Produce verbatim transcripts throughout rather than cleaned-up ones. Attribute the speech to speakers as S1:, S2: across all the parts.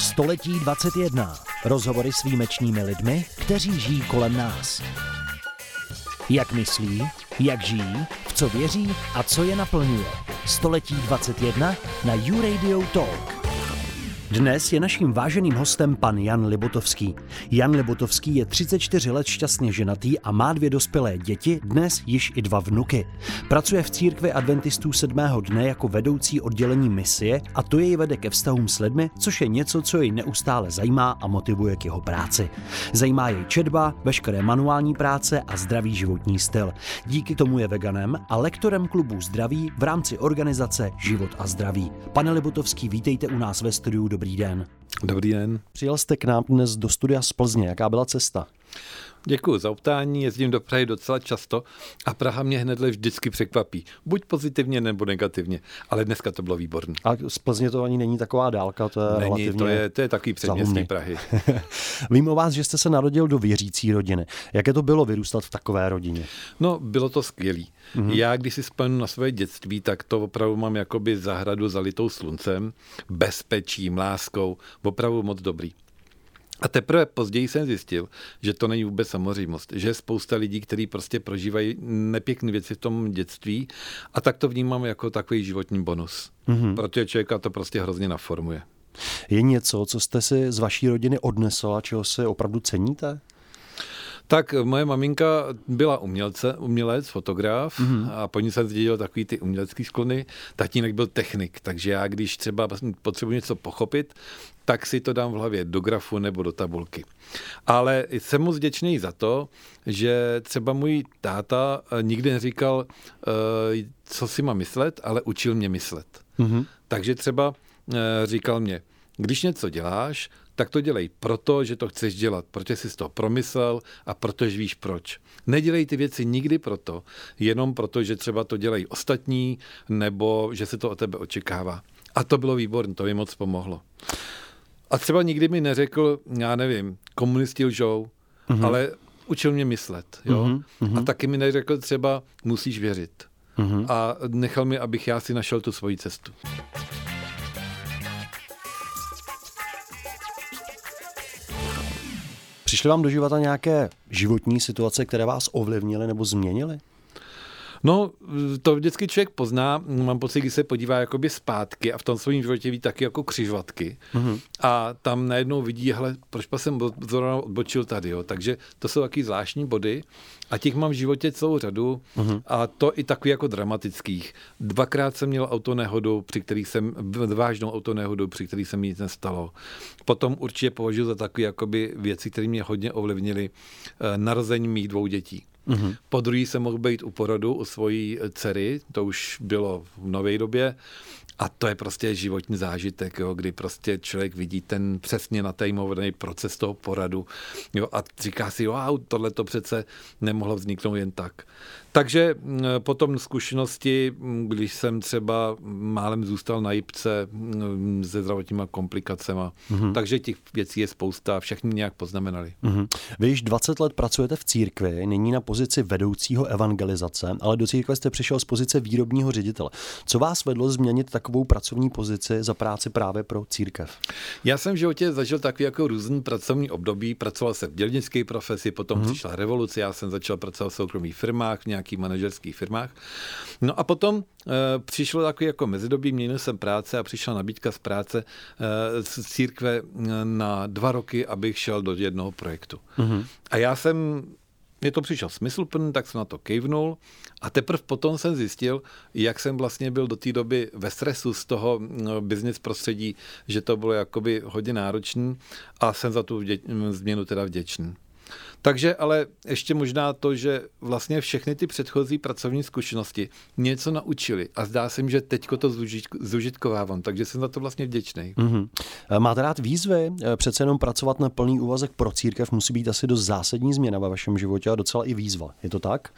S1: Století dvacet jedna. Rozhovory s výjimečnými lidmi, kteří žijí kolem nás. Jak myslí, jak žijí, v co věří a co je naplňuje. Století dvacet jedna na YouRadio Talk. Dnes je naším váženým hostem pan Jan Libotovský. Jan Libotovský je třicet čtyři let šťastně ženatý a má dvě dospělé děti, dnes již i dva vnuky. Pracuje v církvi adventistů sedmého dne jako vedoucí oddělení misie a to jej vede ke vztahům s lidmi, což je něco, co jej neustále zajímá a motivuje k jeho práci. Zajímá jej četba, veškeré manuální práce a zdravý životní styl. Díky tomu je veganem a lektorem klubu Zdraví v rámci organizace Život a zdraví. Pane Libotovský, vítejte u nás ve studiu. Dobrý den.
S2: Dobrý den.
S1: Přijel jste k nám dnes do studia z Plzně. Jaká byla cesta?
S2: Děkuji za optání, jezdím do Prahy docela často a Praha mě hnedle vždycky překvapí. Buď pozitivně, nebo negativně, ale dneska to bylo výborné.
S1: A z Plzně to ani není taková dálka, to je
S2: není,
S1: relativně
S2: to je, to je takový předměstí Prahy.
S1: Vím o vás, že jste se narodil do věřící rodiny. Jaké to bylo vyrůstat v takové rodině?
S2: No, bylo to skvělý. Mm-hmm. Já, když si vzpomenu na své dětství, tak to opravdu mám jakoby zahradu zalitou sluncem, bezpečím, láskou, opravdu moc dobrý. A teprve později jsem zjistil, že to není vůbec samozřejmost, že je spousta lidí, kteří prostě prožívají nepěkné věci v tom dětství a tak to vnímám jako takový životní bonus. Mm-hmm. Protože člověka to prostě hrozně naformuje.
S1: Je něco, co jste si z vaší rodiny odnesl a čeho si opravdu ceníte?
S2: Tak moje maminka byla umělce, umělec, fotograf mm-hmm. a po ní jsem zdědil takový ty umělecký sklony. Tatínek byl technik, takže já, když třeba potřebuji něco pochopit, tak si to dám v hlavě do grafu nebo do tabulky. Ale jsem moc vděčný za to, že třeba můj táta nikdy neříkal, co si mám myslet, ale učil mě myslet. Mm-hmm. Takže třeba říkal mě, když něco děláš, tak to dělej proto, že to chceš dělat, protože jsi z toho promyslel a protože víš proč. Nedělej ty věci nikdy proto, jenom proto, že třeba to dělají ostatní, nebo že se to od tebe očekává. A to bylo výborné, to mi moc pomohlo. A třeba nikdy mi neřekl, já nevím, komunisti lžou, uh-huh. ale učil mě myslet. Jo? Uh-huh. A taky mi neřekl třeba, musíš věřit. Uh-huh. A nechal mi, abych já si našel tu svoji cestu.
S1: Přišly vám do života nějaké životní situace, které vás ovlivnily nebo změnily?
S2: No, to vždycky člověk pozná, mám pocit, když se podívá jakoby zpátky a v tom svém životě ví taky jako křižovatky. Mm-hmm. A tam najednou vidí, hele, proč jsem zrovna odbočil tady, jo. Takže to jsou taky zvláštní body a těch mám v životě celou řadu mm-hmm. a to i takový jako dramatických. Dvakrát jsem měl autonehodu, při kterých jsem, vážnou autonehodu, při kterých se mi nic nestalo. Potom určitě považuji za takové jakoby věci, které mě hodně ovlivnily narození mých dvou dětí. Mm-hmm. Po druhý jsem mohl být u porodu u svojí dcery, to už bylo v nové době a to je prostě životní zážitek, jo, kdy prostě člověk vidí ten přesně natajmovaný proces toho poradu, jo, a říká si, wow, tohle to přece nemohlo vzniknout jen tak. Takže potom zkušenosti, když jsem třeba málem zůstal na jipce se zdravotníma komplikacemi, mm-hmm. takže těch věcí je spousta, všechny nějak poznamenali.
S1: Mm-hmm. Vy již dvacet let pracujete v církvi, nyní na pozici vedoucího evangelizace, ale do církve jste přišel z pozice výrobního ředitele. Co vás vedlo změnit takovou pracovní pozici za práci právě pro církev?
S2: Já jsem v životě zažil takový jako různý pracovní období, pracoval jsem v dělnické profesi, potom mm-hmm. přišla revoluce, já jsem začal pracovat v soukromých firmách, v nějakých manažerských firmách. No a potom e, přišlo takový jako mezidobí, měnil jsem práce a přišla nabídka z práce e, z církve na dva roky, abych šel do jednoho projektu. Mm-hmm. A já jsem Mně to přišel smysluplný, tak jsem na to kejvnul a teprve potom jsem zjistil, jak jsem vlastně byl do té doby ve stresu z toho no, business prostředí, že to bylo jakoby hodně náročný a jsem za tu vdě- změnu teda vděčný. Takže ale ještě možná to, že vlastně všechny ty předchozí pracovní zkušenosti něco naučily a zdá se mi, že teďko to zužitkovávám, takže jsem za to vlastně vděčný.
S1: Mm-hmm. Máte rád výzvy? Přece jenom pracovat na plný úvazek pro církev musí být asi dost zásadní změna ve vašem životě a docela i výzva. Je to tak?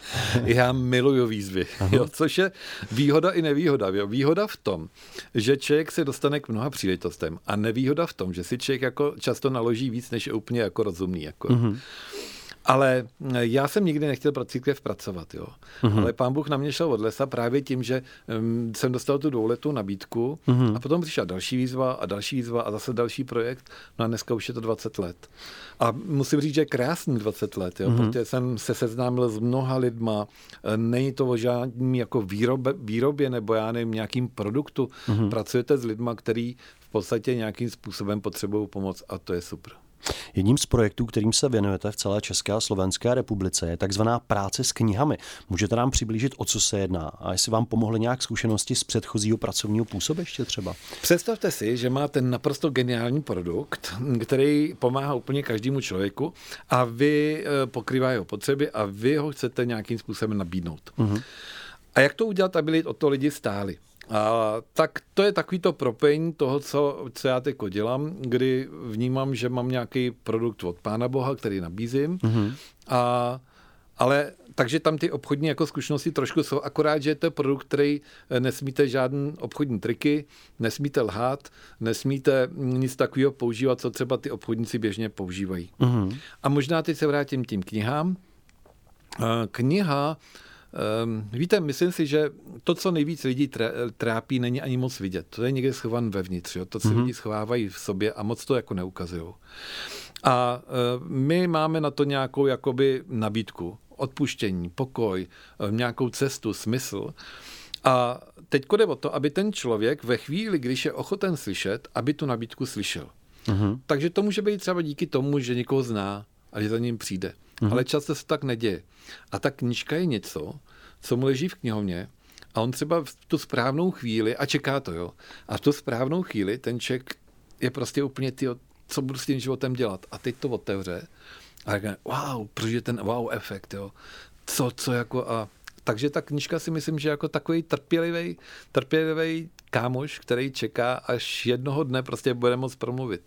S2: Já miluju výzvy, jo, což je výhoda i nevýhoda. Jo. Výhoda v tom, že člověk se dostane k mnoha příležitostem a nevýhoda v tom, že si člověk jako často naloží víc, než je úplně jako rozumný. Jako. Mm-hmm. Ale já jsem nikdy nechtěl pro církev pracovat, jo. Mm-hmm. Ale pán Bůh na mě šel od lesa právě tím, že um, jsem dostal tu dvouletou nabídku mm-hmm. a potom přišla další výzva a další výzva a zase další projekt. No a dneska už je to dvacet let. A musím říct, že je krásný dvacet let, jo, mm-hmm. protože jsem se seznámil s mnoha lidma. Není to o žádným jako výrobe, výrobě nebo já nevím, nějakým produktu. Mm-hmm. Pracujete s lidma, který v podstatě nějakým způsobem potřebují pomoc a to je super.
S3: Jedním z projektů, kterým se věnujete v celé České a Slovenské republice, je takzvaná práce s knihami. Můžete nám přiblížit, o co se jedná a jestli vám pomohly nějak zkušenosti z předchozího pracovního působiště třeba?
S2: Představte si, že máte naprosto geniální produkt, který pomáhá úplně každému člověku a vy pokrývá jeho potřeby a vy ho chcete nějakým způsobem nabídnout. Uh-huh. A jak to udělat, aby o to lidi stáli? A tak to je takový to propojení toho, co, co já teď dělám, kdy vnímám, že mám nějaký produkt od Pána Boha, který nabízím. Mm-hmm. A, ale takže tam ty obchodní jako zkušenosti trošku jsou, akorát, že je to produkt, který nesmíte žádný obchodní triky, nesmíte lhát, nesmíte nic takového používat, co třeba ty obchodníci běžně používají. Mm-hmm. A možná teď se vrátím tím knihám. Kniha Um, víte, myslím si, že to, co nejvíc lidí trápí, není ani moc vidět. To je někde schované vevnitř. Jo? To, co mm-hmm. lidi schovávají v sobě a moc to jako neukazují. A uh, my máme na to nějakou jakoby nabídku. Odpuštění, pokoj, nějakou cestu, smysl. A teď jde o to, aby ten člověk ve chvíli, když je ochoten slyšet, aby tu nabídku slyšel. Mm-hmm. Takže to může být třeba díky tomu, že někoho zná a že za ním přijde. Mm-hmm. Ale často se tak neděje. A ta knížka je něco, co mu leží v knihovně a on třeba v tu správnou chvíli, a čeká to, jo, a v tu správnou chvíli ten člověk je prostě úplně tyjo, co budu s tím životem dělat. A teď to otevře a říká, wow, protože ten wow efekt, jo. Co, co jako a... Takže ta knížka si myslím, že jako takový trpělivý, trpělivý kámoš, který čeká, až jednoho dne prostě bude moct promluvit.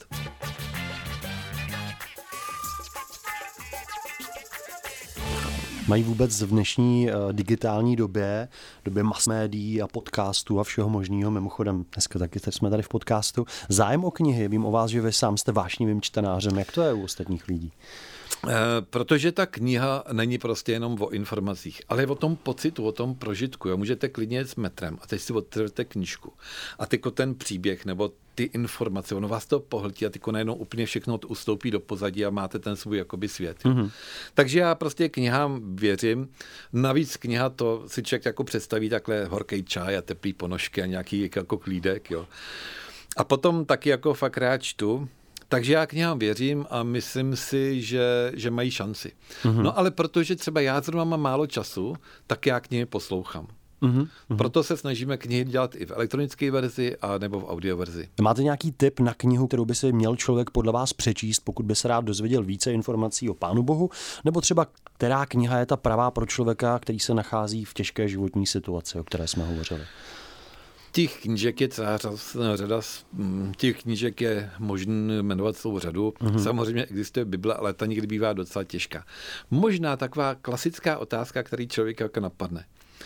S3: Mají vůbec v dnešní uh, digitální době, době mass médií a podcastů a všeho možného, mimochodem dneska taky teď jsme tady v podcastu, zájem o knihy? Vím o vás, že vy sám jste vášnivým čtenářem. Jak to je u ostatních lidí?
S2: E, protože ta kniha není prostě jenom o informacích, ale je o tom pocitu, o tom prožitku. Jo. Můžete klidně jet s metrem a teď si otevřete knížku. A tyko ten příběh nebo ty informace, ono vás to pohltí a tyko najednou úplně všechno ustoupí do pozadí a máte ten svůj jakoby svět. Mm-hmm. Takže já prostě knihám věřím. Navíc kniha to si člověk jako představí takhle horký čaj a teplý ponožky a nějaký jako klídek. Jo. A potom taky jako fakt rád čtu. Takže já knihám věřím a myslím si, že, že mají šanci. Mm-hmm. No ale protože třeba já zrovna mám málo času, tak já knihy poslouchám. Mm-hmm. Proto se snažíme knihy dělat i v elektronické verzi a nebo v audio verzi.
S3: Máte nějaký tip na knihu, kterou by si měl člověk podle vás přečíst, pokud by se rád dozvěděl více informací o Pánu Bohu, nebo třeba která kniha je ta pravá pro člověka, který se nachází v těžké životní situaci, o které jsme hovořili?
S2: Těch knížek je celá řada, těch knížek je možné jmenovat celou řadu. Mm-hmm. Samozřejmě existuje Bible, ale ta někdy bývá docela těžká. Možná taková klasická otázka, který člověk jako napadne.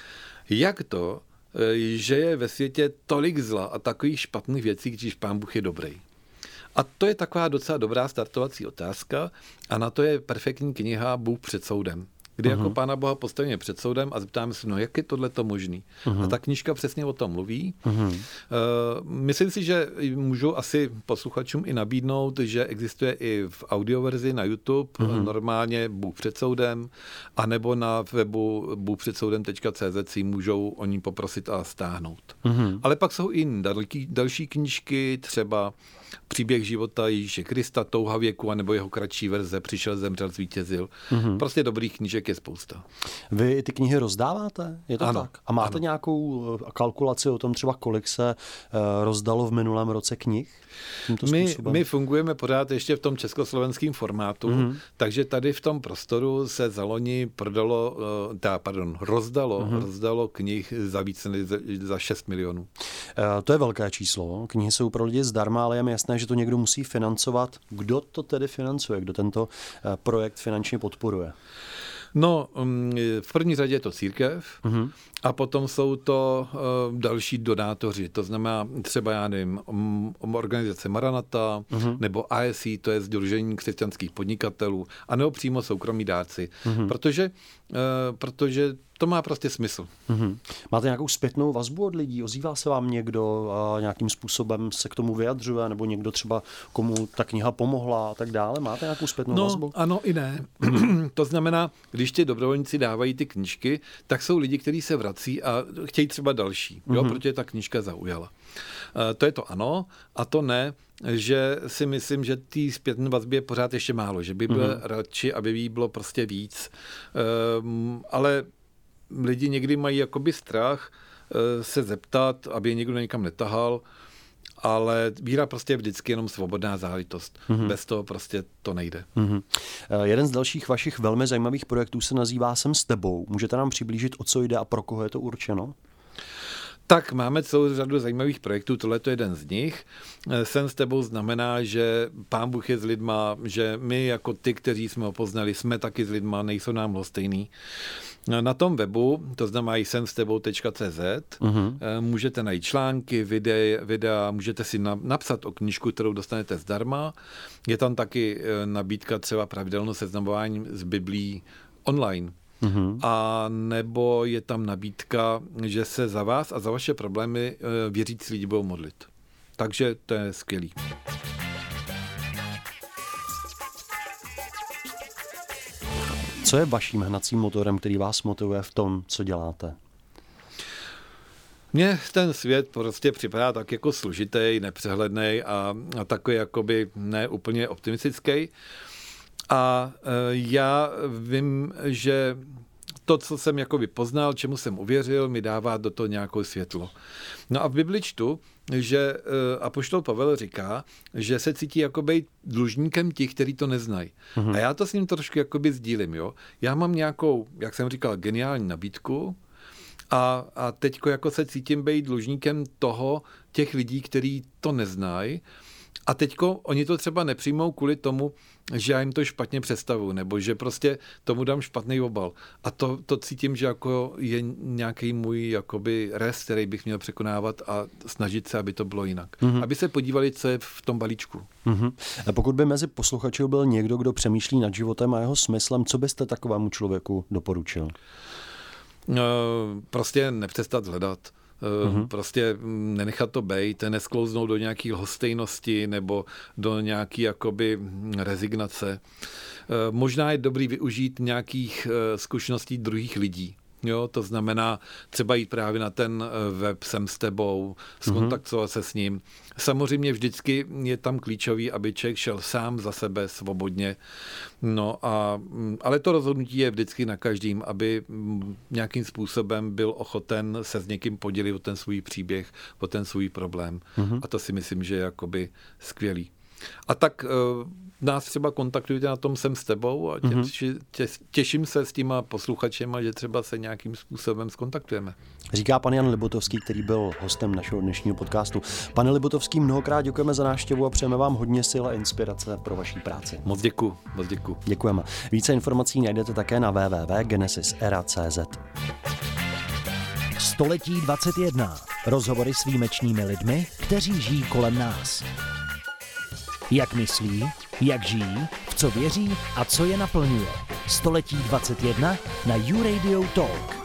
S2: Jak to, že je ve světě tolik zla a takových špatných věcí, když Pán Bůh je dobrý? A to je taková docela dobrá startovací otázka a na to je perfektní kniha Bůh před soudem, kdy uh-huh. jako Pána Boha postavíme před soudem a zeptáme se, no jak je tohleto možný? Uh-huh. A ta knížka přesně o tom mluví. Uh-huh. Uh, myslím si, že můžu asi posluchačům i nabídnout, že existuje i v audioverzi na YouTube, uh-huh. normálně Bůh před soudem, anebo na webu bůh před soudem tečka cé zet si můžou o ní poprosit a stáhnout. Uh-huh. Ale pak jsou i další, další knížky, třeba Příběh života Ježíše Krista, Touha věku, anebo jeho kratší verze Přišel, zemřel, zvítězil. Mm-hmm. Prostě dobrých knížek je spousta.
S3: Vy ty knihy rozdáváte? Je to
S2: ano,
S3: tak? A máte
S2: ano.
S3: nějakou kalkulaci o tom třeba, kolik se uh, rozdalo v minulém roce knih?
S2: My, my fungujeme pořád ještě v tom československém formátu, mm-hmm. takže tady v tom prostoru se za loni prodalo, uh, tá, pardon, rozdalo, mm-hmm. rozdalo knih za více než za šest milionů.
S3: Uh, to je velké číslo. Knihy jsou pro lidi zdarma, ale je mi jasné, že to někdo musí financovat. Kdo to tedy financuje? Kdo tento uh, projekt finančně podporuje?
S2: No, v první řadě je to církev uh-huh. a potom jsou to uh, další donátoři, to znamená třeba, já nevím, um, organizace Maranata uh-huh. nebo A S I, to je Sdružení křesťanských podnikatelů, anebo přímo soukromí dárci, uh-huh. protože, uh, protože to má prostě smysl.
S3: Mm-hmm. Máte nějakou zpětnou vazbu od lidí? Ozývá se vám někdo a nějakým způsobem se k tomu vyjadřuje, nebo někdo třeba, komu ta kniha pomohla a tak dále? Máte nějakou zpětnou
S2: no,
S3: vazbu?
S2: Ano i ne. To znamená, když ti dobrovolníci dávají ty knížky, tak jsou lidi, kteří se vrací a chtějí třeba další, mm-hmm. jo, protože ta knížka zaujala. Uh, to je to ano a to ne, že si myslím, že té zpětné vazby je pořád ještě málo, že by bylo mm-hmm. radši, aby jí bylo prostě víc. Um, ale lidi někdy mají jakoby strach se zeptat, aby je někdo někam netahal, ale víra prostě je vždycky jenom svobodná záležitost. Mm-hmm. Bez toho prostě to nejde.
S3: Mm-hmm. Jeden z dalších vašich velmi zajímavých projektů se nazývá Jsem s tebou. Můžete nám přiblížit, o co jde a pro koho je to určeno?
S2: Tak máme celou řadu zajímavých projektů, tohle je jeden z nich. Jsem s tebou znamená, že Pán Bůh je s lidma, že my jako ty, kteří jsme ho poznali, jsme taky s lidma, nejsou nám lhostejný. Na tom webu, to znamená jsem s tebou tečka cé zet, uh-huh. můžete najít články, videa, videa, můžete si napsat o knížku, kterou dostanete zdarma. Je tam taky nabídka třeba pravidelného seznamování s Biblí online. Mm-hmm. A nebo je tam nabídka, že se za vás a za vaše problémy věřící lidi budou modlit. Takže to je skvělý.
S3: Co je vaším hnacím motorem, který vás motivuje v tom, co děláte?
S2: Mně ten svět prostě připadá tak jako složitý, nepřehledný a, a takový jakoby ne úplně optimistický. A já vím, že to, co jsem jakoby poznal, čemu jsem uvěřil, mi dává do toho nějakou světlo. No a v Bibli čtu, že apoštol Pavel říká, že se cítí jako být dlužníkem těch, kteří to neznají. Mhm. A já to s ním trošku jakoby sdílím. Jo? Já mám nějakou, jak jsem říkal, geniální nabídku a, a teďko jako se cítím být dlužníkem toho, těch lidí, kteří to neznají. A teďko oni to třeba nepřijmou kvůli tomu, že já jim to špatně představuju, nebo že prostě tomu dám špatný obal. A to, to cítím, že jako je nějaký můj jakoby rest, který bych měl překonávat a snažit se, aby to bylo jinak. Mm-hmm. Aby se podívali, co je v tom balíčku.
S3: Mm-hmm. A pokud by mezi posluchači byl někdo, kdo přemýšlí nad životem a jeho smyslem, co byste takovému člověku doporučil?
S2: No, prostě nepřestat hledat. Mm-hmm. Prostě nenechat to bejt, nesklouznout do nějaké lhostejnosti nebo do nějaké jakoby rezignace. Možná je dobrý využít nějakých zkušeností druhých lidí. Jo, to znamená třeba jít právě na ten web Jsem s tebou, skontaktovat mm-hmm. se s ním. Samozřejmě vždycky je tam klíčový, aby člověk šel sám za sebe svobodně. No a, ale to rozhodnutí je vždycky na každým, aby nějakým způsobem byl ochoten se s někým podělit o ten svůj příběh, o ten svůj problém. Mm-hmm. A to si myslím, že je jakoby skvělý. A tak uh, nás třeba kontaktujte na tom Jsem s tebou a tě, mm-hmm. tě, těším se s těma posluchačema, že třeba se nějakým způsobem skontaktujeme.
S3: Říká pan Jan Libotovský, který byl hostem našeho dnešního podcastu. Pane Libotovský, mnohokrát děkujeme za návštěvu a přejeme vám hodně sil a inspirace pro vaší práci.
S2: Moc děkuju, moc děkuju.
S3: Děkujeme. Více informací najdete také na w w w tečka genesis era tečka c z.
S1: Století dvacet jedna. Rozhovory s výjimečnými lidmi, kteří žijí kolem nás. Jak myslí, jak žijí, v co věří a co je naplňuje. Století dvacet jedna na YouRadio Talk.